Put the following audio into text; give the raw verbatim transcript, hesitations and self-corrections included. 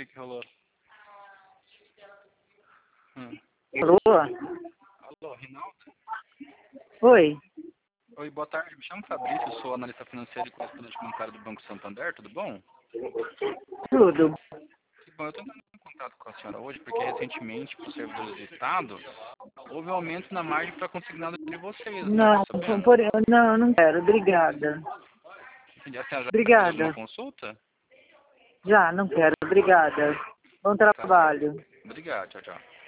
que que rolou? Hum. Alô? Alô, Rinaldo? Oi. Oi, boa tarde. Me chamo Fabrício, sou analista financeiro e correspondente bancário do Banco Santander, tudo bom? Tudo. Que bom, eu estou entrando em contato com a senhora hoje porque recentemente, para os servidores do Estado, houve um aumento na margem para consignado de vocês, né? Não, Tá por, sabendo? por- não, não quero. Obrigada. Entendi. A senhora já fez alguma Obrigada. consulta? Já, não quero. Obrigada. Bom Tá certo. trabalho. Obrigado, tchau, tchau.